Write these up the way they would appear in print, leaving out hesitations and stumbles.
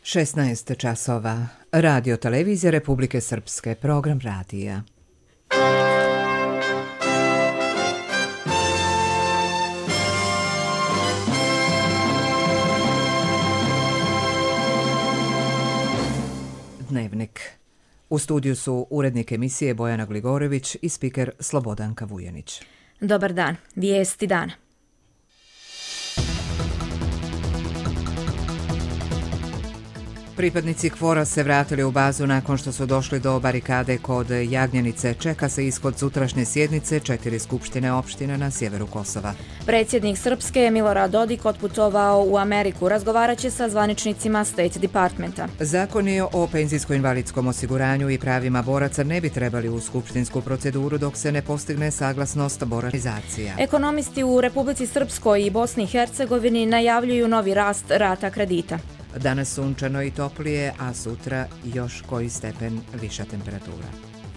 16 časova. Radio televizija Republike Srpske. Program radija. Dnevnik. U studiju su urednik emisije Bojana Gligorević i spiker Slobodanka Vujanić. Dobar dan. Vijesti dana. Pripadnici KFOR-a se vratili u bazu nakon što su došli do barikade kod Jagnjanice. Čeka se ishod sutrašnje sjednice 4 skupštine opština na sjeveru Kosova. Predsjednik Srpske Milorad Dodik otputovao u Ameriku. Razgovarat će sa zvaničnicima State Departmenta. Zakoni o penzijsko-invalidskom osiguranju i pravima boraca ne bi trebali u skupštinsku proceduru dok se ne postigne saglasnost boracizacija. Ekonomisti u Republici Srpskoj i Bosni i Hercegovini najavljuju novi rast rata kredita. Danas sunčano i toplije, a sutra još koji stepen viša temperatura.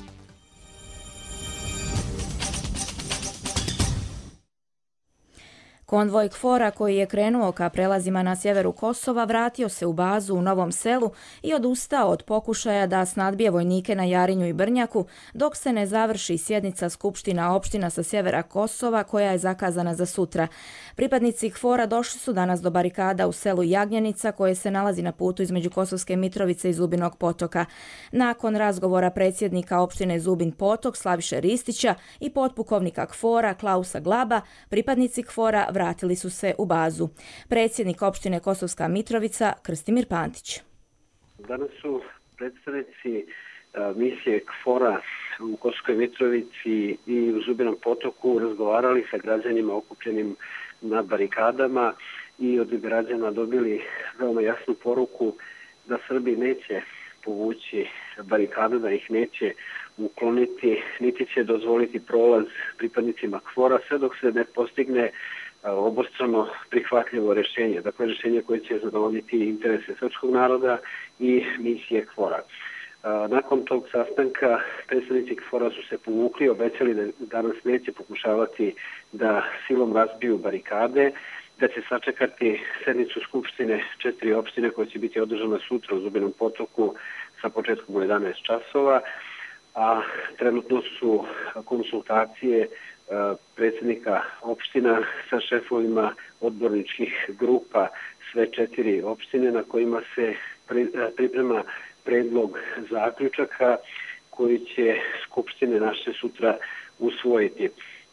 Konvoj KFOR-a koji je krenuo ka prelazima na sjeveru Kosova vratio se u bazu u Novom Selu i odustao od pokušaja da snadbije vojnike na Jarinju i Brnjaku dok se ne završi sjednica skupština opština sa sjevera Kosova koja je zakazana za sutra. Pripadnici KFOR-a došli su danas do barikada u selu Jagnjanica koje se nalazi na putu između Kosovske Mitrovice i Zubinog Potoka. Nakon razgovora predsjednika opštine Zubin Potok Slaviše Ristića i potpukovnika KFOR-a Klausa Glaba, pripadnici KFOR-a vratili su se u bazu. Predsjednik opštine Kosovska Mitrovica Krstimir Pantić. Danas su predstavnici misije KFOR-a u Kosovskoj Mitrovici i u Zubinom Potoku razgovarali sa građanima okupljenim na barikadama i od građana dobili veoma jasnu poruku da Srbi neće povući barikade, da ih neće ukloniti, niti će dozvoliti prolaz pripadnicima KFOR-a sve dok se ne postigne obostrano prihvatljivo rješenje, dakle rješenje koje će zadovoljiti interese srpskog naroda i misije KFOR-a. Nakon tog sastanka predstavnici KFOR-a su se povukli, obećali da danas neće pokušavati da silom razbiju barikade, da će sačekati sednicu skupštine 4 opštine koja će biti održana sutra u Zubinom Potoku sa početkom u 11 časova, a trenutno su konsultacije predsjednika opština sa šefovima odborničkih grupa sve 4 opštine na kojima se priprema predlog zaključaka koji će skupštine naše sutra usvojiti.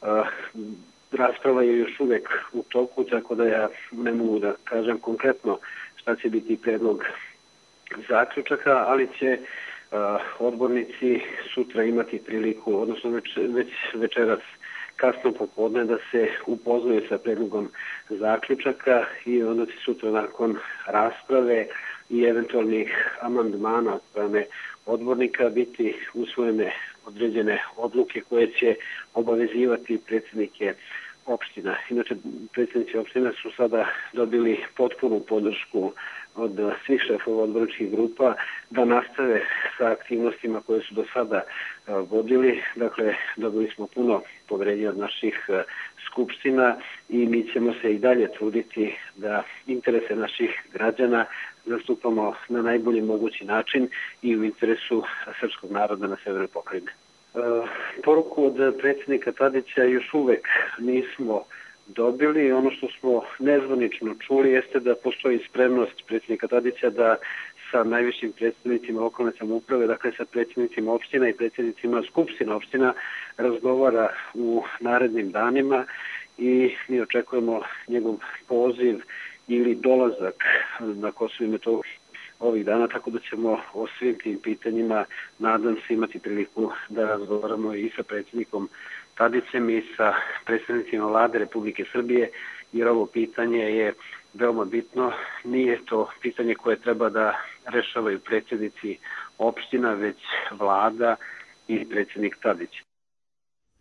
Rasprava je još uvijek u toku, tako da ja ne mogu da kažem konkretno šta će biti predlog zaključaka, ali će odbornici sutra imati priliku, odnosno već večeras kasno popodne da se upoznaju sa predlogom zaključaka i onda će sutra nakon rasprave i eventualnih amandmana od strane odbornika biti usvojene određene odluke koje će obavezivati predsjednike opština. Inače, predsjednici opština su sada dobili potpunu podršku od svih šefova odborničkih grupa da nastave sa aktivnostima koje su do sada vodili. Dakle, dobili smo puno poverenja od naših skupština i mi ćemo se i dalje truditi da interese naših građana zastupamo na najbolji mogući način i u interesu srpskog naroda na severnoj pokrajini. Poruku od predsjednika Tadića još uvek nismo dobili. Ono što smo nezvanično čuli jeste da postoji spremnost predsjednika Tadića da sa najvišim predstavnicima lokalne samouprave, dakle sa predsjednicima opština i predsjednicima skupština opština razgovara u narednim danima i mi očekujemo njegov poziv ili dolazak na Kosovo i Metohiju ovih dana, tako da ćemo o svim tim pitanjima nadam se imati priliku da razgovaramo i sa predsjednikom Tadićem i sa predstavnicima Vlade Republike Srbije, jer ovo pitanje je veoma bitno. Nije to pitanje koje treba da rešavaju predsjednici opština, već Vlada i predsjednik Tadić.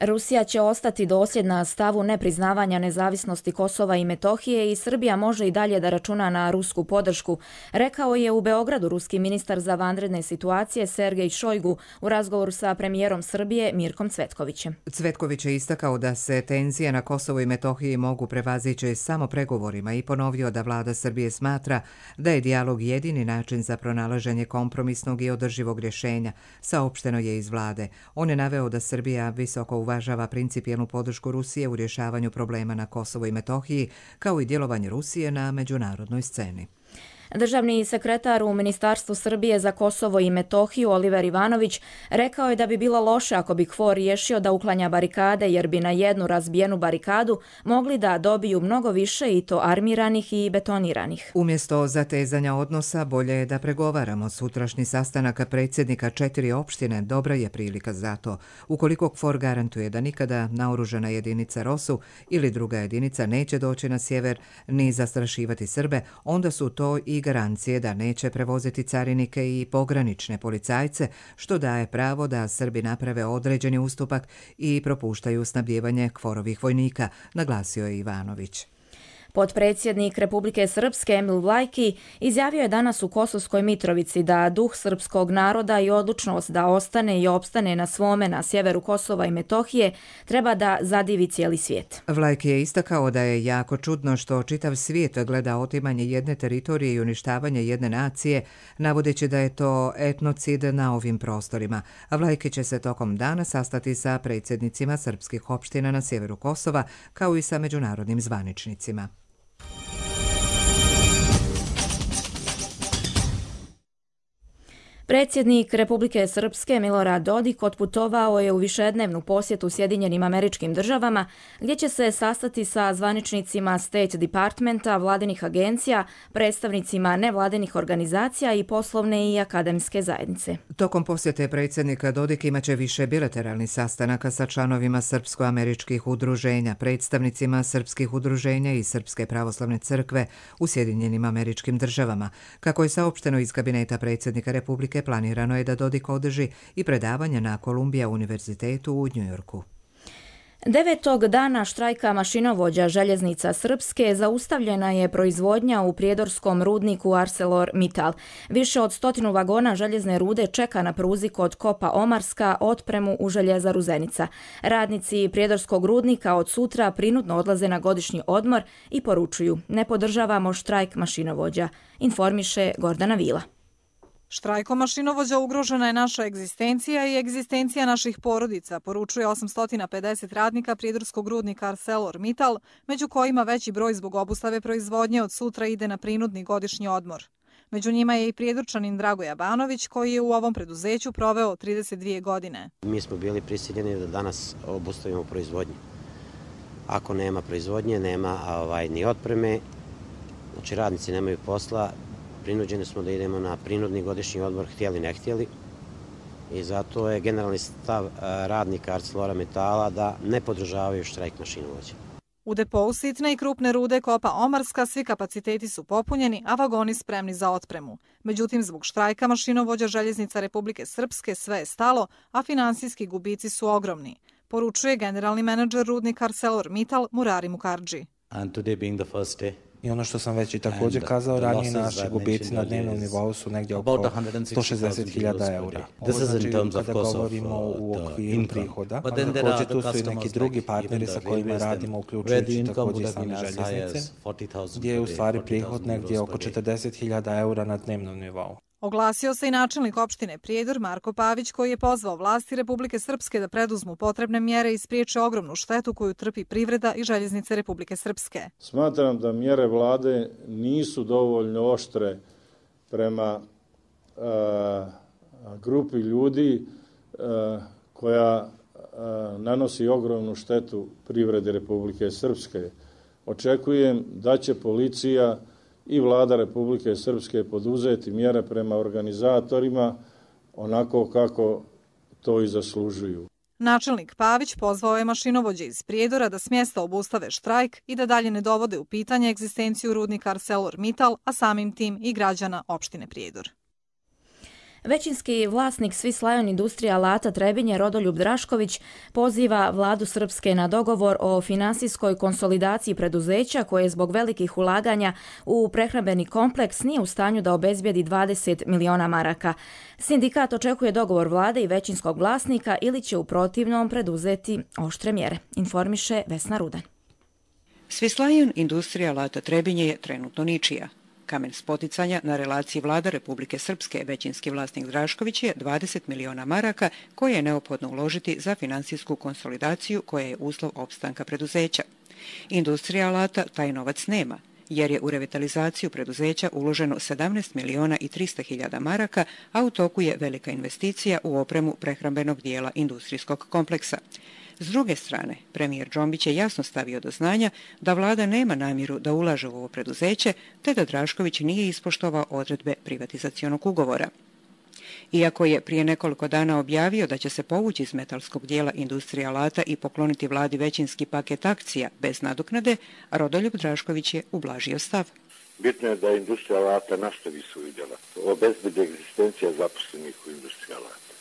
Rusija će ostati dosljedna stavu nepriznavanja nezavisnosti Kosova i Metohije i Srbija može i dalje da računa na rusku podršku, rekao je u Beogradu ruski ministar za vanredne situacije Sergej Šojgu u razgovoru sa premijerom Srbije Mirkom Cvetkovićem. Cvetković je istakao da se tenzije na Kosovu i Metohiji mogu prevazići samo pregovorima i ponovio da vlada Srbije smatra da je dijalog jedini način za pronalaženje kompromisnog i održivog rješenja, saopšteno je iz vlade. On je naveo da Srbija visoko uvažava principijelnu podršku Rusije u rješavanju problema na Kosovu i Metohiji, kao i djelovanje Rusije na međunarodnoj sceni. Državni sekretar u Ministarstvu Srbije za Kosovo i Metohiju Oliver Ivanović rekao je da bi bilo loše ako bi KFOR riješio da uklanja barikade jer bi na jednu razbijenu barikadu mogli da dobiju mnogo više i to armiranih i betoniranih. Umjesto zatezanja odnosa bolje je da pregovaramo. Sutrašnji sastanak predsjednika 4 opštine dobra je prilika za to. Ukoliko KFOR garantuje da nikada naoružana jedinica ROSU ili druga jedinica neće doći na sjever ni zastrašivati Srbe, onda su to i garancije da neće prevoziti carinike i pogranične policajce, što daje pravo da Srbi naprave određeni ustupak i propuštaju snabdijevanje KFOR-ovih vojnika, naglasio je Ivanović. Potpredsjednik Republike Srpske Emil Vlajki izjavio je danas u Kosovskoj Mitrovici da duh srpskog naroda i odlučnost da ostane i opstane na svome na sjeveru Kosova i Metohije treba da zadivi cijeli svijet. Vlajki je istakao da je jako čudno što čitav svijet gleda otimanje jedne teritorije i uništavanje jedne nacije, navodeći da je to etnocid na ovim prostorima. Vlajki će se tokom dana sastati sa predsjednicima srpskih opština na sjeveru Kosova, kao i sa međunarodnim zvaničnicima. Predsjednik Republike Srpske Milorad Dodik otputovao je u višednevnu posjetu Sjedinjenim Američkim Državama, gdje će se sastati sa zvaničnicima State Departmenta, vladinih agencija, predstavnicima nevladinih organizacija i poslovne i akademske zajednice. Tokom posjete predsjednika Dodik imaće više bilateralnih sastanaka sa članovima srpsko-američkih udruženja, predstavnicima srpskih udruženja i Srpske pravoslavne crkve u Sjedinjenim Američkim Državama. Kako je saopšteno iz kabineta predsjednika Republike, planirano je da Dodik održi i predavanje na Columbia univerzitetu u Njujorku. 9. dana štrajka mašinovođa željeznica Srpske zaustavljena je proizvodnja u prijedorskom rudniku ArcelorMittal. Više od 100 vagona željezne rude čeka na pruzi kod kopa Omarska otpremu u željezaru Zenica. Radnici prijedorskog rudnika od sutra prinudno odlaze na godišnji odmor i poručuju: ne podržavamo štrajk mašinovođa, informiše Gordana Vila. Štrajkom mašinovođa ugrožena je naša egzistencija i egzistencija naših porodica, poručuje 850 radnika prijedorskog rudnika ArcelorMittal, među kojima veći broj zbog obustave proizvodnje od sutra ide na prinudni godišnji odmor. Među njima je i prijedorčanin Dragoje Abanović, koji je u ovom preduzeću proveo 32 godine. Mi smo bili prisiljeni da danas obustavimo proizvodnju. Ako nema proizvodnje, nema ni otpreme, znači radnici nemaju posla, prinuđeni smo da idemo na prinudni godišnji odmor, htjeli ne htjeli, i zato je generalni stav radnika ArcelorMittala da ne podržavaju štrajk mašinovođa. U depou sitne i krupne rude kopa Omarska svi kapaciteti su popunjeni, a vagoni spremni za otpremu. Međutim, zbog štrajka mašinovođa željeznica Republike Srpske sve je stalo, a finansijski gubici su ogromni, poručuje generalni menadžer rudnika ArcelorMittal Murari Mukardži. I ono što sam već i također kazao ranije, naši gubici na dnevnom nivou su negdje oko 160.000 eura. Ovo znači kada govorimo u okviru prihoda, a također tu su i neki drugi partneri sa kojima radimo, uključujući također same željeznice, gdje je u stvari prihod negdje oko 40.000 eura na dnevnom nivou. Oglasio se i načelnik opštine Prijedor Marko Pavić, koji je pozvao vlasti Republike Srpske da preduzmu potrebne mjere i spriječe ogromnu štetu koju trpi privreda i željeznice Republike Srpske. Smatram da mjere vlade nisu dovoljno oštre prema grupi ljudi koja nanosi ogromnu štetu privredi Republike Srpske. Očekujem da će policija i vlada Republike Srpske poduzeti mjere prema organizatorima onako kako to i zaslužuju. Načelnik Pavić pozvao je mašinovođe iz Prijedora da s mjesta obustave štrajk i da dalje ne dovode u pitanje egzistenciju rudnika ArcelorMittal, a samim tim i građana opštine Prijedor. Većinski vlasnik Swiss Lion Industrija alata Trebinje Rodoljub Drašković poziva vladu Srpske na dogovor o finansijskoj konsolidaciji preduzeća koje zbog velikih ulaganja u prehrambeni kompleks nije u stanju da obezbijedi 20 miliona maraka. Sindikat očekuje dogovor vlade i većinskog vlasnika ili će u protivnom preduzeti oštre mjere, informiše Vesna Rudan. Swiss Lion Industrija alata Trebinje je trenutno ničija. Kamen spoticanja na relaciji vlada Republike Srpske, većinski vlasnik Drašković, je 20 miliona maraka koje je neophodno uložiti za finansijsku konsolidaciju koja je uslov opstanka preduzeća. Industrija alata taj novac nema, jer je u revitalizaciju preduzeća uloženo 17 miliona i 300 hiljada maraka, a u toku je velika investicija u opremu prehrambenog dijela industrijskog kompleksa. S druge strane, premijer Džombić je jasno stavio do znanja da vlada nema namjeru da ulaže u ovo preduzeće, te da Drašković nije ispoštovao odredbe privatizacionog ugovora. Iako je prije nekoliko dana objavio da će se povući iz metalskog dijela industrije alata i pokloniti vladi većinski paket akcija bez nadoknade, Rodoljub Drašković je ublažio stav. Bitno je da industrija alata nastavi svoju djelatnost, obezbedi egzistencija zaposlenih u industriji alata.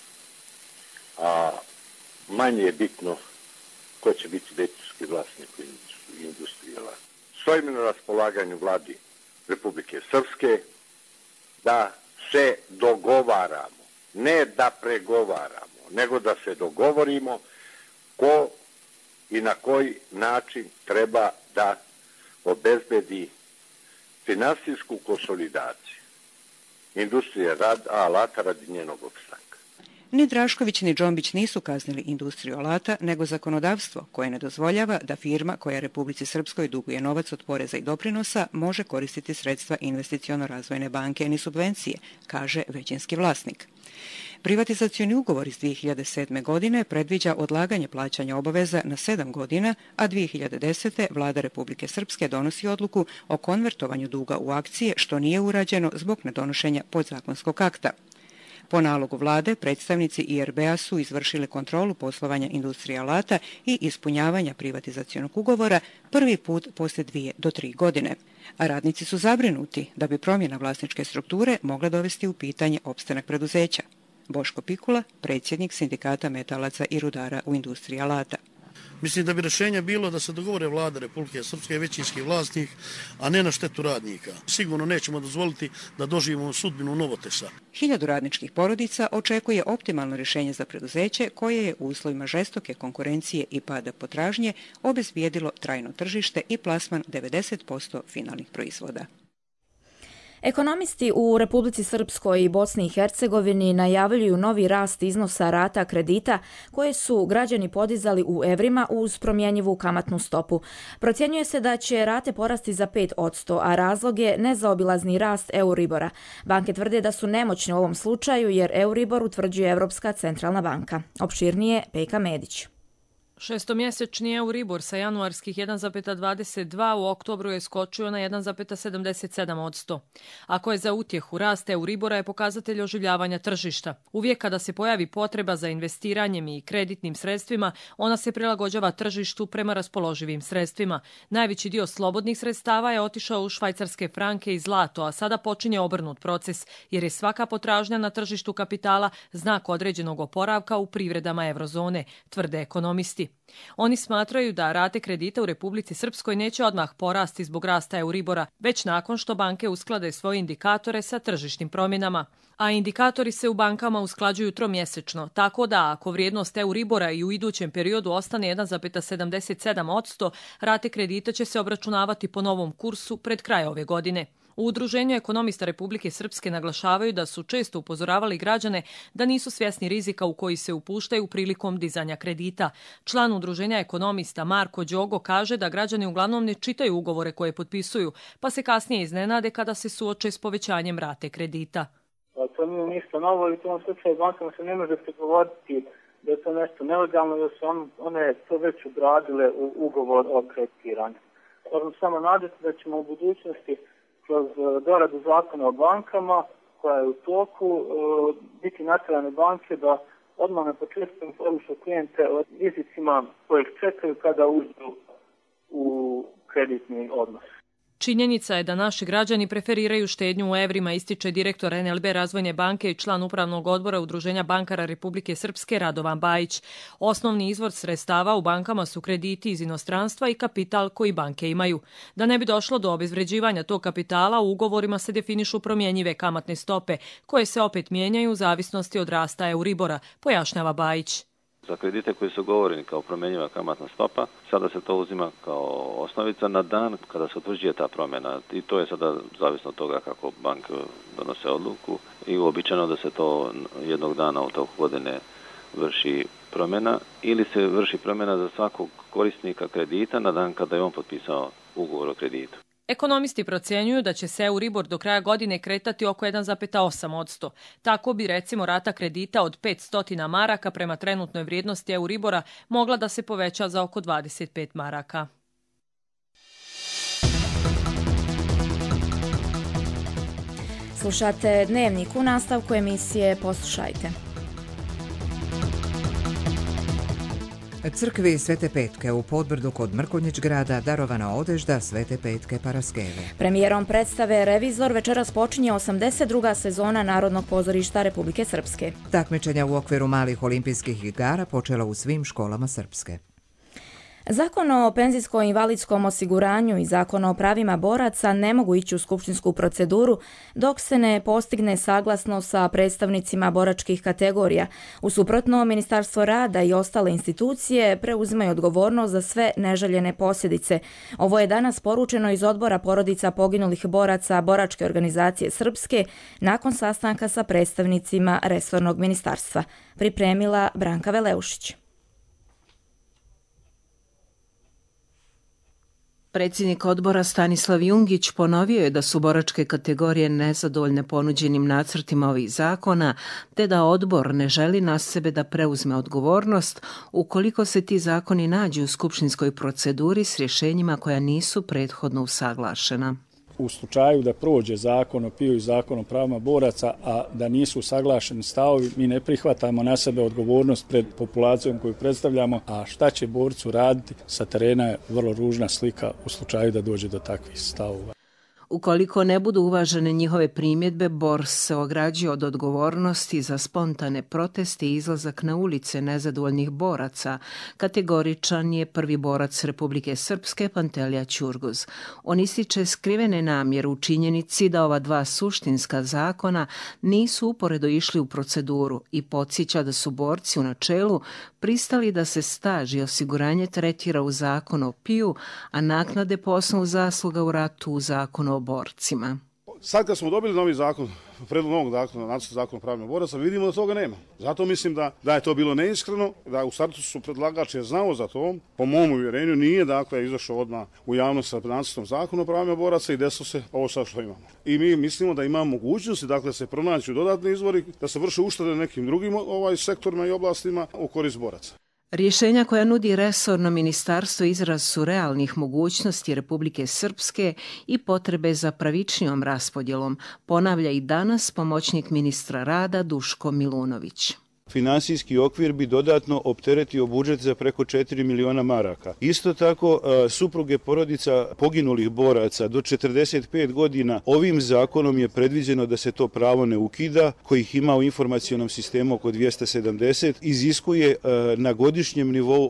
A manje je bitno ko će biti većinski vlasnik u industriji alata. Stojimo na raspolaganju vladi Republike Srpske da se dogovaramo, ne da pregovaramo, nego da se dogovorimo ko i na koji način treba da obezbedi finansijsku konsolidaciju industrije alata radi njenog opstanka. Ni Drašković ni Džombić nisu kaznili industriju alata, nego zakonodavstvo koje ne dozvoljava da firma koja Republici Srpskoj duguje novac od poreza i doprinosa može koristiti sredstva investiciono-razvojne banke ni subvencije, kaže većinski vlasnik. Privatizacioni ugovor iz 2007. godine predviđa odlaganje plaćanja obaveza na 7 godina, a 2010. vlada Republike Srpske donosi odluku o konvertovanju duga u akcije, što nije urađeno zbog nedonošenja podzakonskog akta. Po nalogu vlade, predstavnici IRB-a su izvršili kontrolu poslovanja industrije alata i ispunjavanja privatizacionog ugovora prvi put poslije 2 do 3 godine. A radnici su zabrinuti da bi promjena vlasničke strukture mogla dovesti u pitanje opstanak preduzeća. Boško Pikula, predsjednik Sindikata metalaca i rudara u industriji alata. Mislim da bi rješenje bilo da se dogovore vlada Republike Srpske, većinski vlasnik, a ne na štetu radnika. Sigurno nećemo dozvoliti da doživimo sudbinu Novotesa. 1000 radničkih porodica očekuje optimalno rješenje za preduzeće koje je u uslovima žestoke konkurencije i pada potražnje obezbijedilo trajno tržište i plasman 90% finalnih proizvoda. Ekonomisti u Republici Srpskoj i Bosni i Hercegovini najavljuju novi rast iznosa rata kredita koje su građani podizali u evrima uz promjenjivu kamatnu stopu. Procjenjuje se da će rate porasti za 5%, a razlog je nezaobilazni rast Euribora. Banke tvrde da su nemoćne u ovom slučaju jer Euribor utvrđuje Europska centralna banka. Opširnije Pejka Medić. Šestomjesečni Euribor sa januarskih 1,22 u oktobru je skočio na 1,77%. Ako je za utjehu rast Euribora je pokazatelj oživljavanja tržišta. Uvijek kada se pojavi potreba za investiranjem i kreditnim sredstvima, ona se prilagođava tržištu prema raspoloživim sredstvima. Najveći dio slobodnih sredstava je otišao u švajcarske franke i zlato, a sada počinje obrnut proces, jer je svaka potražnja na tržištu kapitala znak određenog oporavka u privredama eurozone, tvrde ekonomisti. Oni smatraju da rate kredita u Republici Srpskoj neće odmah porasti zbog rasta Euribora, već nakon što banke usklade svoje indikatore sa tržišnim promjenama. A indikatori se u bankama usklađuju tromjesečno, tako da ako vrijednost Euribora i u idućem periodu ostane 1,77%, rate kredita će se obračunavati po novom kursu pred kraj ove godine. U Udruženju ekonomista Republike Srpske naglašavaju da su često upozoravali građane da nisu svjesni rizika u koji se upuštaju prilikom dizanja kredita. Član Udruženja ekonomista Marko Đogo kaže da građani uglavnom ne čitaju ugovore koje potpisuju, pa se kasnije iznenade kada se suoče s povećanjem rate kredita. To nije ništa novo i u tom slučaju bankama se ne može prigovoriti da je to nešto nelegalno, jer su one to već ugradile u ugovor o kreditiranju. Možemo samo nadati da ćemo u budućnosti kroz doradu zakona o bankama, koja je u toku, biti natjerane banke da odmah na početku informišu klijente o rizicima kojih čekaju kada uđu u kreditni odnos. Činjenica je da naši građani preferiraju štednju u evrima, ističe direktor NLB Razvojne banke i član upravnog odbora Udruženja bankara Republike Srpske Radovan Bajić. Osnovni izvor sredstava u bankama su krediti iz inostranstva i kapital koji banke imaju. Da ne bi došlo do obezvređivanja tog kapitala, u ugovorima se definišu promjenjive kamatne stope, koje se opet mijenjaju u zavisnosti od rasta Euribora, pojašnjava Bajić. Za kredite koji su ugovoreni kao promjenjiva kamatna stopa, sada se to uzima kao osnovica na dan kada se utvrđuje ta promjena. I to je sada zavisno od toga kako banke donose odluku i uobičajeno da se to jednog dana u toku godine vrši promjena ili se vrši promjena za svakog korisnika kredita na dan kada je on potpisao ugovor o kreditu. Ekonomisti procjenjuju da će se Euribor do kraja godine kretati oko 1,8%. Tako bi recimo rata kredita od 500 maraka prema trenutnoj vrijednosti Euribora mogla da se poveća za oko 25 maraka. Slušate Dnevnik, u nastavku emisije poslušajte. Crkvi Svete Petke u Podbrdu kod Mrkonjić grada darovana odežda Svete Petke Paraskeve. Premijerom predstave Revizor večeras počinje 82. sezona Narodnog pozorišta Republike Srpske. Takmičenja u okviru malih olimpijskih igara počela u svim školama Srpske. Zakon o penzijsko-invalidskom osiguranju i Zakon o pravima boraca ne mogu ići u skupštinsku proceduru dok se ne postigne saglasno sa predstavnicima boračkih kategorija. U suprotno, Ministarstvo rada i ostale institucije preuzimaju odgovornost za sve neželjene posljedice. Ovo je danas poručeno iz odbora porodica poginulih boraca Boračke organizacije Srpske nakon sastanka sa predstavnicima resornog ministarstva. Pripremila Branka Veleušić. Predsjednik odbora Stanislav Jungić ponovio je da su boračke kategorije nezadovoljne ponuđenim nacrtima ovih zakona, te da odbor ne želi na sebe da preuzme odgovornost ukoliko se ti zakoni nađu u skupštinskoj proceduri s rješenjima koja nisu prethodno usaglašena. U slučaju da prođe zakon o PIO i zakon o pravima boraca, a da nisu usaglašeni stavovi, mi ne prihvatamo na sebe odgovornost pred populacijom koju predstavljamo, a šta će borcu raditi sa terena je vrlo ružna slika u slučaju da dođe do takvih stavova. Ukoliko ne budu uvažene njihove primjedbe, BOR se ograđuje od odgovornosti za spontane proteste i izlazak na ulice nezadovoljnih boraca. Kategoričan je prvi borac Republike Srpske Pantelija Ćurguz. On ističe skrivene namjere u činjenici da ova dva suštinska zakona nisu uporedo išli u proceduru i podsjeća da su borci u načelu pristali da se staž i osiguranje tretira u zakonu o PIO, a naknade po osnovu zasluga u ratu u zakonu o borcima. Sad kad smo dobili novi zakon, predlog novog zakona, nacrt zakona o pravima boraca, vidimo da toga nema. Zato mislim da je to bilo neiskreno, da u startu su predlagač je znao za to, po mom uvjerenju nije izašao odmah u javnost sa nacrtom zakona o pravima boraca i desilo se ovo sad što imamo. I mi mislimo da imamo mogućnosti, dakle, se pronaći dodatni izvori, da se vrše uštede nekim drugim sektorima i oblastima u korist boraca. Rješenja koja nudi resorno ministarstvo izraz su realnih mogućnosti Republike Srpske i potrebe za pravičnijom raspodjelom, ponavlja i danas pomoćnik ministra rada Duško Milunović. Finansijski okvir bi dodatno opteretio budžet za preko 4 miliona maraka. Isto tako, supruge porodica poginulih boraca do 45 godina ovim zakonom je predviđeno da se to pravo ne ukida, kojih ima u informacionom sistemu oko 270, iziskuje na godišnjem nivou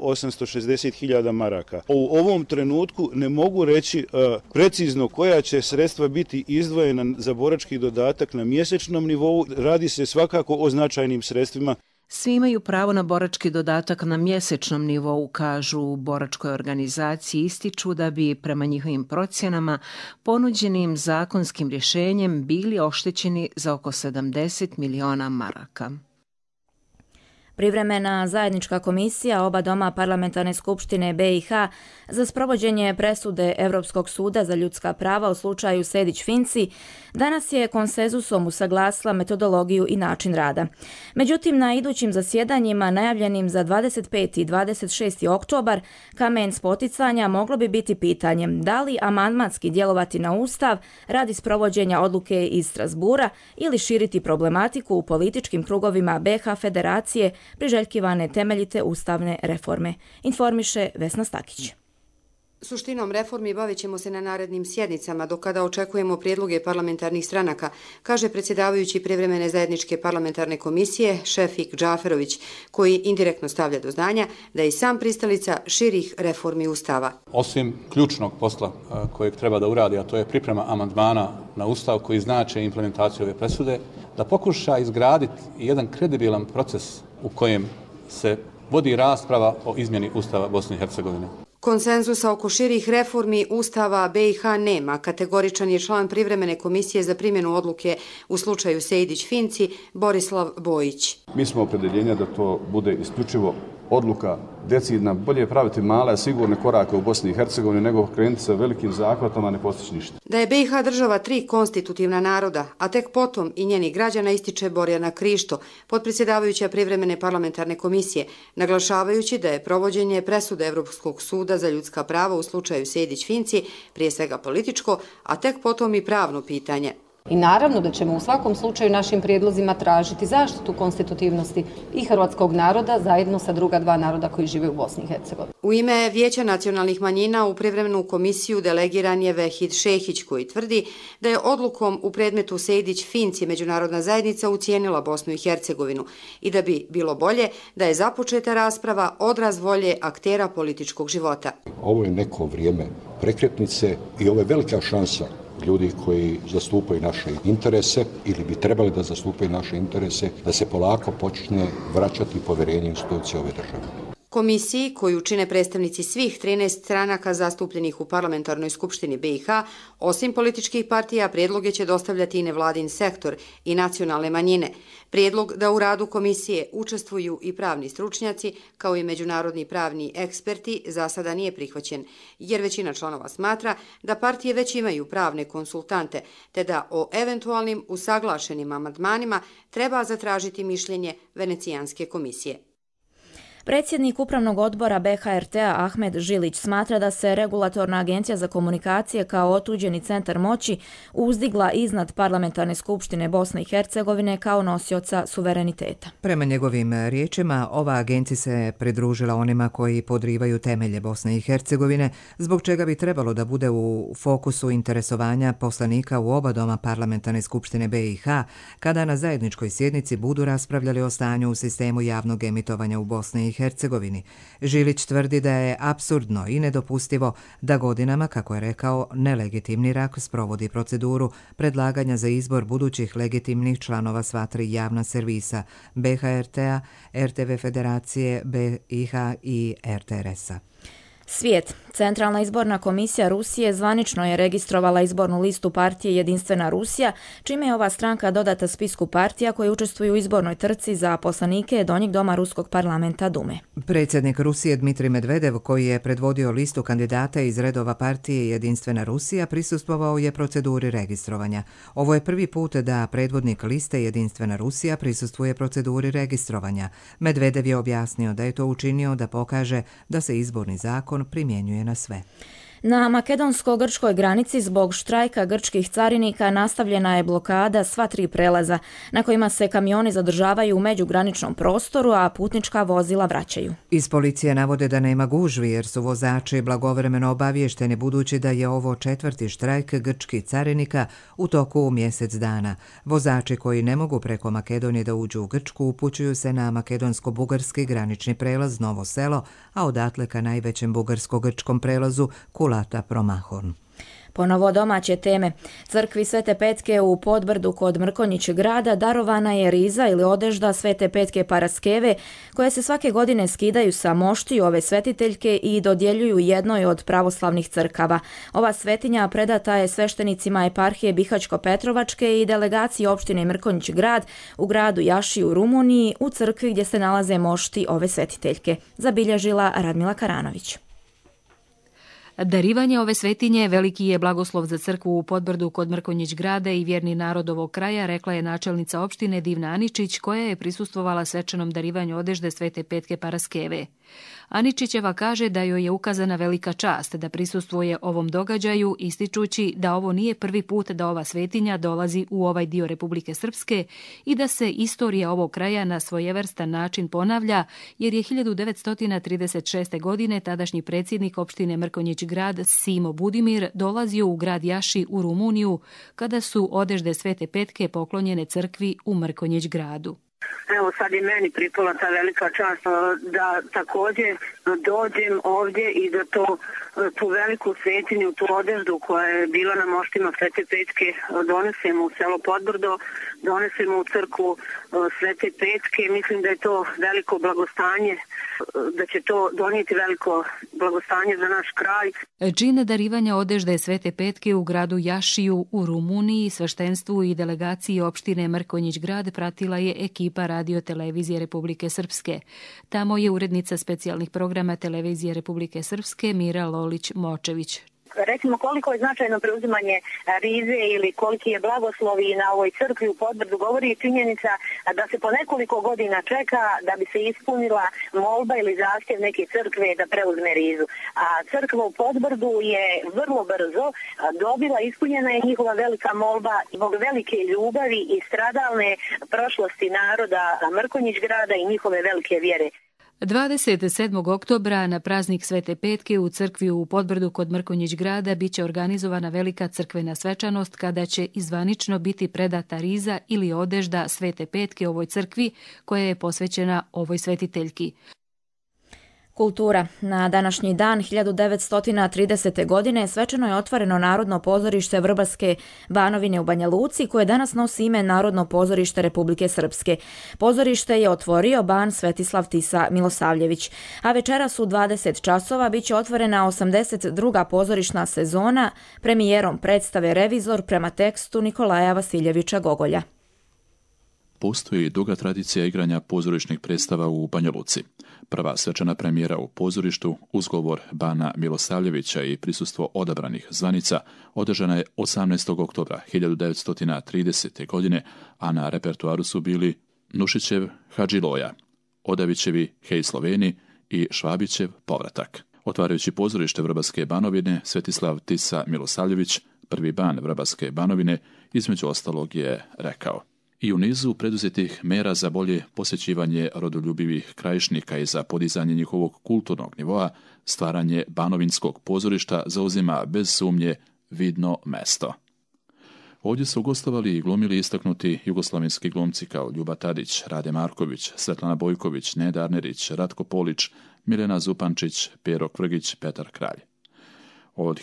860.000 maraka. U ovom trenutku ne mogu reći precizno koja će sredstva biti izdvojena za borački dodatak na mjesečnom nivou. Radi se svakako o značajnim sredstvima. Svi imaju pravo na borački dodatak na mjesečnom nivou, kažu u boračkoj organizaciji, ističu da bi prema njihovim procjenama ponuđenim zakonskim rješenjem bili oštećeni za oko 70 miliona maraka. Privremena zajednička komisija oba doma parlamentarne skupštine BiH za sprovođenje presude Europskog suda za ljudska prava u slučaju Sejdić-Finci danas je konsenzusom usaglasila metodologiju i način rada. Međutim, na idućim zasjedanjima najavljenim za 25. i 26. oktobar kamen spoticanja moglo bi biti pitanjem da li amandmanski djelovati na Ustav radi sprovođenja odluke iz Strasbura ili širiti problematiku u političkim krugovima BiH Federacije priželjkivane temeljite ustavne reforme, informiše Vesna Stakić. Suštinom reformi bavit ćemo se na narednim sjednicama, do kada očekujemo prijedloge parlamentarnih stranaka, kaže predsjedavajući privremene zajedničke parlamentarne komisije Šefik Džaferović, koji indirektno stavlja do znanja da je i sam pristalica širih reformi Ustava. Osim ključnog posla kojeg treba da uradi, a to je priprema amandmana na Ustav koji znače implementaciju ove presude, da pokuša izgraditi jedan kredibilan proces u kojem se vodi rasprava o izmjeni Ustava Bosne i Hercegovine. Konsenzusa oko širih reformi Ustava BiH nema, kategoričan je član privremene komisije za primjenu odluke u slučaju Sejdić-Finci Borislav Bojić. Mi smo opredeljenja da to bude isključivo odluka decidna, bolje je praviti male, sigurne korake u Bosni i Hercegovini nego krenuti sa velikim zahvatom, a ne postići ništa. Da je BiH država 3 konstitutivna naroda, a tek potom i njeni građana, ističe Borjana Krišto, potpredsjedavajuća privremene parlamentarne komisije, naglašavajući da je provođenje presude Evropskog suda za ljudska prava u slučaju Sejdić-Finci prije svega političko, a tek potom i pravno pitanje. I naravno da ćemo u svakom slučaju našim prijedlozima tražiti zaštitu konstitutivnosti i hrvatskog naroda zajedno sa druga 2 naroda koji žive u Bosni i Hercegovini. U ime Vijeća nacionalnih manjina u privremenu komisiju delegiran je Vehid Šehić, koji tvrdi da je odlukom u predmetu Sejdić-Finci međunarodna zajednica ucijenila Bosnu i Hercegovinu i da bi bilo bolje da je započeta rasprava odraz volje aktera političkog života. Ovo je neko vrijeme prekretnice i ovo je velika šansa ljudi koji zastupaju naše interese ili bi trebali da zastupaju naše interese, da se polako počne vraćati povjerenje institucije ove države. Komisiji, koju čine predstavnici svih 13 stranaka zastupljenih u parlamentarnoj skupštini BiH, osim političkih partija, prijedloge će dostavljati i nevladin sektor i nacionalne manjine. Prijedlog da u radu komisije učestvuju i pravni stručnjaci, kao i međunarodni pravni eksperti, za sada nije prihvaćen, jer većina članova smatra da partije već imaju pravne konsultante, te da o eventualnim usaglašenim amandmanima treba zatražiti mišljenje Venecijanske komisije. Predsjednik Upravnog odbora BHRT-a Ahmed Žilić smatra da se Regulatorna agencija za komunikacije kao otuđeni centar moći uzdigla iznad Parlamentarne skupštine Bosne i Hercegovine kao nosioca suvereniteta. Prema njegovim riječima, ova agencija se pridružila onima koji podrivaju temelje Bosne i Hercegovine, zbog čega bi trebalo da bude u fokusu interesovanja poslanika u oba doma Parlamentarne skupštine BiH, kada na zajedničkoj sjednici budu raspravljali o stanju u sistemu javnog emitovanja u Bosni i Hercegovini. Žilić tvrdi da je apsurdno i nedopustivo da godinama, kako je rekao, nelegitimni RAK sprovodi proceduru predlaganja za izbor budućih legitimnih članova sva 3 javna servisa BHRT-a, RTV Federacije BiH i RTRS-a. Svijet. Centralna izborna komisija Rusije zvanično je registrovala izbornu listu partije Jedinstvena Rusija, čime je ova stranka dodata spisku partija koje učestvuju u izbornoj trci za poslanike Donjeg doma Ruskog parlamenta Dume. Predsjednik Rusije Dmitrij Medvedev, koji je predvodio listu kandidata iz redova partije Jedinstvena Rusija, prisustvovao je proceduri registrovanja. Ovo je prvi put da predvodnik liste Jedinstvena Rusija prisustvuje proceduri registrovanja. Medvedev je objasnio da je to učinio da pokaže da se izborni zakon primjenjuje na sve. Na makedonsko-grčkoj granici zbog štrajka grčkih carinika nastavljena je blokada sva 3 prelaza na kojima se kamioni zadržavaju u međugraničnom prostoru, a putnička vozila vraćaju. Iz policije navode da nema gužvi jer su vozači blagovremeno obavješteni, budući da je ovo 4. štrajk grčkih carinika u toku mjesec dana. Vozači koji ne mogu preko Makedonije da uđu u Grčku upućuju se na makedonsko-bugarski granični prelaz Novo Selo, a odatle ka najvećem bugarsko-grčkom prelazu Kulata Promahorn. Ponovo domaće teme. Crkvi Svete Petke u Podbrdu kod Mrkonjić grada darovana je riza ili odežda Svete Petke Paraskeve, koje se svake godine skidaju sa moštiju ove svetiteljke i dodjeljuju jednoj od pravoslavnih crkava. Ova svetinja predata je sveštenicima eparhije Bihaćko-Petrovačke i delegaciji opštine Mrkonjić grad u gradu Jaši u Rumuniji, u crkvi gdje se nalaze mošti ove svetiteljke, zabilježila Radmila Karanović. Darivanje ove svetinje veliki je blagoslov za crkvu u Podbrdu kod Mrkonjić grada i vjerni narod ovog kraja, rekla je načelnica opštine Divna Aničić, koja je prisustvovala svečanom darivanju odežde Svete Petke Paraskeve. Aničićeva kaže da joj je ukazana velika čast da prisustvuje ovom događaju, ističući da ovo nije prvi put da ova svetinja dolazi u ovaj dio Republike Srpske i da se istorija ovog kraja na svojevrstan način ponavlja, jer je 1936. godine tadašnji predsjednik opštine Mrkonjić Grad Simo Budimir dolazio u grad Jaši u Rumuniju kada su odežde Svete Petke poklonjene crkvi u Mrkonjić Gradu. Evo sad i meni pripala ta velika čast da također dođem ovdje i da tu veliku svetinju, tu odeždu koja je bila na moštima Svete Petke donesemo u selo Podbrdo, donesemo u crkvu Svete Petke. Mislim da je to veliko blagostanje, da će to donijeti veliko blagostanje za naš kraj. Čin darivanja odežde Svete Petke u gradu Jašiju u Rumuniji, sveštenstvu i delegaciji opštine Mrkonjić Grad pratila je ekipa Radio-televizije Republike Srpske. Tamo je urednica specijalnih programa Televizije Republike Srpske Mira Lolić-Močević. Recimo koliko je značajno preuzimanje rize ili koliki je blagoslovi na ovoj crkvi u Podbrdu govori činjenica da se po nekoliko godina čeka da bi se ispunila molba ili zahtjev neke crkve da preuzme rizu. A crkva u Podbrdu je vrlo brzo dobila, ispunjena je njihova velika molba zbog velike ljubavi i stradalne prošlosti naroda Mrkonjić Grada i njihove velike vjere. 27. oktobra na praznik Svete Petke u crkvi u Podbrdu kod Mrkonjić Grada biće organizovana velika crkvena svečanost kada će izvanično biti predata riza ili odežda Svete Petke ovoj crkvi koja je posvećena ovoj svetiteljki. Kultura. Na današnji dan 1930. godine svečano je otvoreno Narodno pozorište Vrbarske Banovine u Banja Luci, koje danas nosi ime Narodno pozorište Republike Srpske. Pozorište je otvorio ban Svetislav Tisa Milosavljević, a večeras u 20 časova biće otvorena 82. pozorišna sezona premijerom predstave Revizor prema tekstu Nikolaja Vasiljevića Gogolja. Postoji duga tradicija igranja pozorišnih predstava u Banja Luci. Prva svečana premijera u pozorištu, uz govor bana Milosavljevića i prisustvo odabranih zvanica, održana je 18. oktobra 1930. godine, a na repertuaru su bili Nušićev Hadžiloja, Odavićevi Hej Sloveni i Švabićev Povratak. Otvarajući pozorište Vrbarske Banovine, Svetislav Tisa Milosavljević, prvi ban Vrbarske Banovine, između ostalog je rekao: I u nizu preduzetih mera za bolje posjećivanje rodoljubivih krajišnika i za podizanje njihovog kulturnog nivoa, stvaranje Banovinskog pozorišta zauzima bez sumnje vidno mesto. Ovdje su gostovali i glumili istaknuti jugoslavenski glumci kao Ljuba Tadić, Rade Marković, Svetlana Bojković, Neda Arnerić, Ratko Polić, Milena Zupančić, Pero Kvrgić, Petar Kralj. Od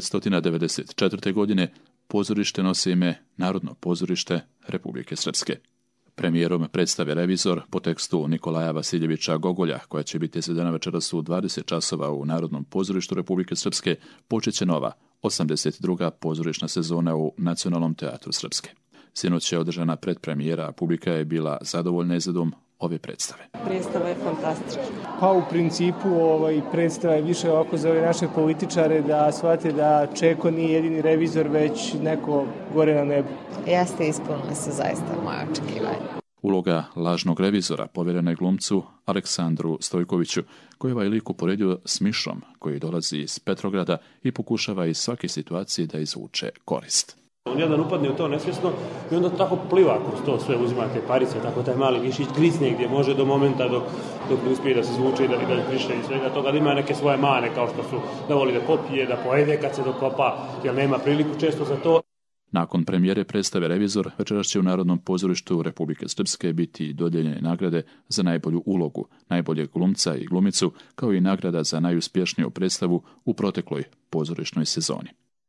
1994. godine pozorište nosi ime Narodno pozorište Republike Srpske. Premijerom predstave Revizor po tekstu Nikolaja Vasiljevića Gogolja, koja će biti izvedena večeras u 20 časova u Narodnom pozorištu Republike Srpske, počeće nova 82. pozorišna sezona u Nacionalnom teatru Srpske. Sinoć je održana predpremijera, a publika je bila zadovoljna izvedom ove predstave. Predstava je fantastična. Pa u principu predstava je više ovako za ove naše političare da shvate da Čeko nije jedini revizor, već neko gore na nebu. Jeste, ispunili se zaista moje očekivanje. Uloga lažnog revizora povjerena je glumcu Aleksandru Stojkoviću, koji je ovaj lik uporedio s mišom koji dolazi iz Petrograda i pokušava iz svake situacije da izvuče korist. On jedan upadne u to nesvjesno i onda tako pliva kroz to sve, uzima te parice, tako taj mali mišić grisne gdje može do momenta dok ne uspije da se zvuče i da priše i svega toga, da ima neke svoje mane kao što su da voli da popije, da pojede kad se dokopa, jer nema priliku često za to. Nakon premijere predstave Revizor, večeras će u Narodnom pozorištu Republike Srpske biti dodijeljene nagrade za najbolju ulogu, najboljeg glumca i glumicu, kao i nagrada za najuspješniju predstavu u protekloj pozorišnoj sezoni.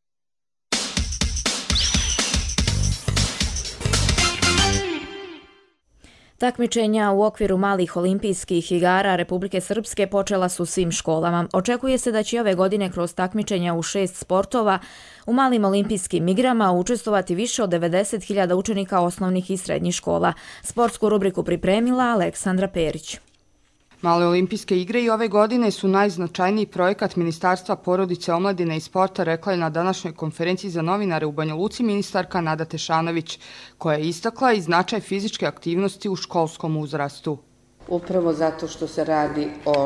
Takmičenja u okviru malih olimpijskih igara Republike Srpske počela su svim školama. Očekuje se da će ove godine kroz takmičenja u 6 sportova u malim olimpijskim igrama učestvovati više od 90.000 učenika osnovnih i srednjih škola. Sportsku rubriku pripremila Aleksandra Perić. Male olimpijske igre i ove godine su najznačajniji projekat Ministarstva porodice, omladine i sporta, rekla je na današnjoj konferenciji za novinare u Banja Luci ministarka Nada Tešanović, koja je istakla i značaj fizičke aktivnosti u školskom uzrastu. Upravo zato što se radi o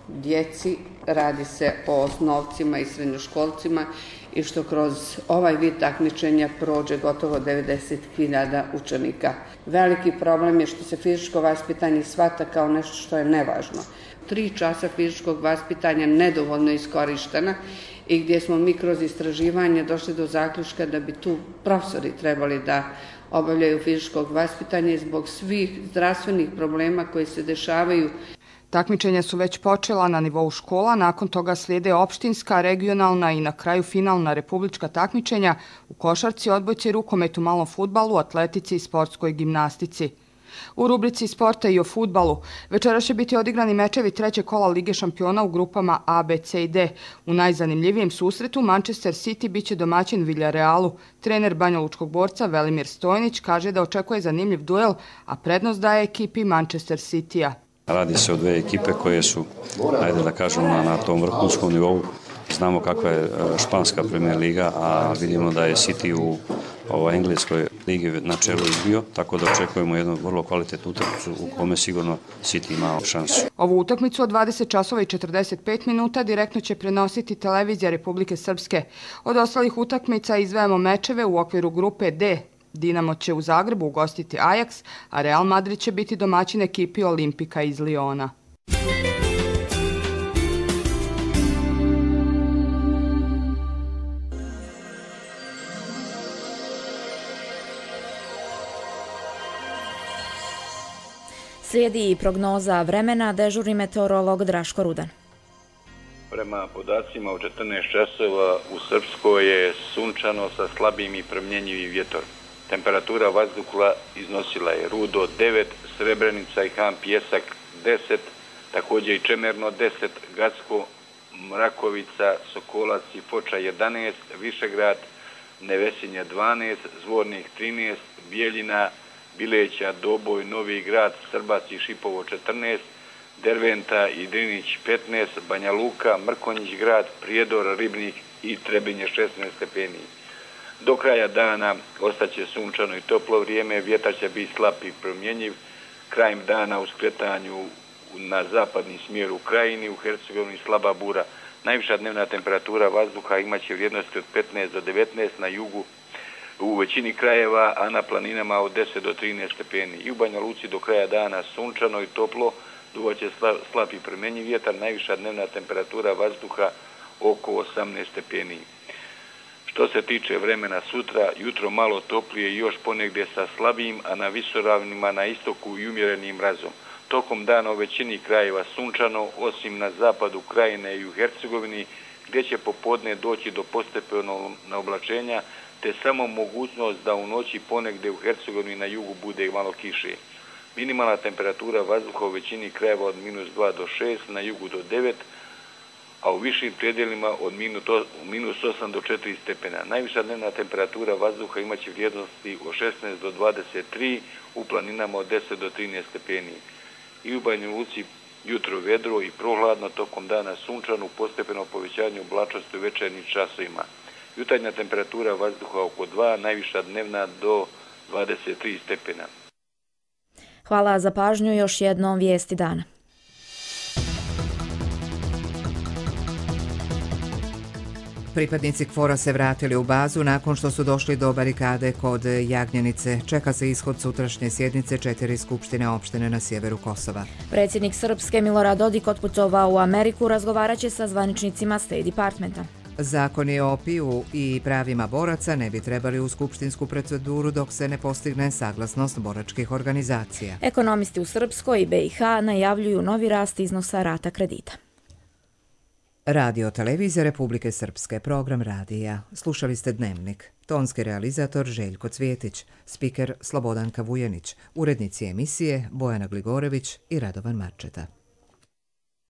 djeci, radi se o osnovcima i srednjoškolcima i što kroz ovaj vid takmičenja prođe gotovo 90.000 učenika. Veliki problem je što se fizičko vaspitanje shvata kao nešto što je nevažno. 3 časa fizičkog vaspitanja nedovoljno iskorištena i gdje smo mi kroz istraživanje došli do zaključka da bi tu profesori trebali da obavljaju fizičkog vaspitanja zbog svih zdravstvenih problema koji se dešavaju. Takmičenja su već počela na nivou škola, nakon toga slijede opštinska, regionalna i na kraju finalna republička takmičenja u košarci, odbojci, rukometu, malom fudbalu, atletici i sportskoj gimnastici. U rubrici sporta i o fudbalu večeras će biti odigrani mečevi 3. kola Lige šampiona u grupama A, B, C i D. U najzanimljivijem susretu Manchester City biće domaćin Villarealu. Trener banjalučkog borca Velimir Stojnić kaže da očekuje zanimljiv duel, a prednost daje ekipi Manchester City-a. Radi se o 2 ekipe koje su, ajde da kažem, na tom vrhunskom nivou. Znamo kakva je španska Premier liga, a vidimo da je City u engleskoj ligi na čelu izbio, tako da očekujemo jednu vrlo kvalitetnu utakmicu u kome sigurno City ima šansu. Ovu utakmicu od 20 časova i 45 minuta direktno će prenositi televizija Republike Srpske. Od ostalih utakmica izdvajamo mečeve u okviru grupe D. Dinamo će u Zagrebu ugostiti Ajax, a Real Madrid će biti domaćin ekipi Olimpika iz Liona. Slijedi i prognoza vremena, dežurni meteorolog Draško Rudan. Prema podacima u 14 časova u Srpskoj je sunčano sa slabim i promjenjivim vjetrom. Temperatura vazduha iznosila je Rudo 9, Srebrenica i Han Pjesak 10, također i Čemerno 10, Gacko, Mrakovica, Sokolac i Foča 11, Višegrad, Nevesinje 12, Zvornik 13, Bijeljina, Bileća, Doboj, Novi Grad, Srbac i Šipovo 14, Derventa i Drinić 15, Banja Luka, Mrkonjić grad, Prijedor, Ribnik i Trebinje 16 stepeni. Do kraja dana ostaće sunčano i toplo vrijeme, vjetar će biti slab i promjenjiv. Krajem dana u skretanju na zapadni smjer u Krajini, u Hercegovini slaba bura. Najviša dnevna temperatura vazduha imaće vrijednosti od 15 do 19 na jugu u većini krajeva, a na planinama od 10 do 13 stepeni. I u Banja Luci do kraja dana sunčano i toplo, duvaće slab i promjenjiv vjetar, najviša dnevna temperatura vazduha oko 18 stepeni. Što se tiče vremena sutra, jutro malo toplije i još ponegdje sa slabijim, a na visoravnima na istoku i umjerenim mrazom. Tokom dana u većini krajeva sunčano, osim na zapadu Krajine i u Hercegovini, gdje će popodne doći do postepenog oblačenja, te samo mogućnost da u noći ponegdje u Hercegovini na jugu bude malo kiše. Minimalna temperatura vazduha u većini krajeva od -2 do 6, na jugu do 9, a u višim predjelima od -8 do 4 stepena. Najviša dnevna temperatura vazduha imaće vrijednosti od 16 do 23, u planinama od 10 do 13 stepeni. I u Banja Luci jutro vedro i prohladno, tokom dana sunčano, postepeno povećanje oblačnosti u večernjim časovima. Jutarnja temperatura vazduha oko 2, najviša dnevna do 23 stepena. Hvala za pažnju, još jednom vijesti dana. Pripadnici KFOR-a se vratili u bazu nakon što su došli do barikade kod Jagnjenice. Čeka se ishod sutrašnje sjednice 4 skupštine opštine na sjeveru Kosova. Predsjednik Srpske Milorad Dodik otputovao u Ameriku, razgovarat će sa zvaničnicima State Departmenta. Zakoni o opiju i pravima boraca ne bi trebali u skupštinsku proceduru dok se ne postigne saglasnost boračkih organizacija. Ekonomisti u Srpskoj i BiH najavljuju novi rast iznosa rata kredita. Radio Televizija Republike Srpske, program radija. Slušali ste Dnevnik. Tonski realizator Željko Cvjetić, spiker Slobodanka Vujanić, urednici emisije Bojana Gligorević i Radovan Marčeta.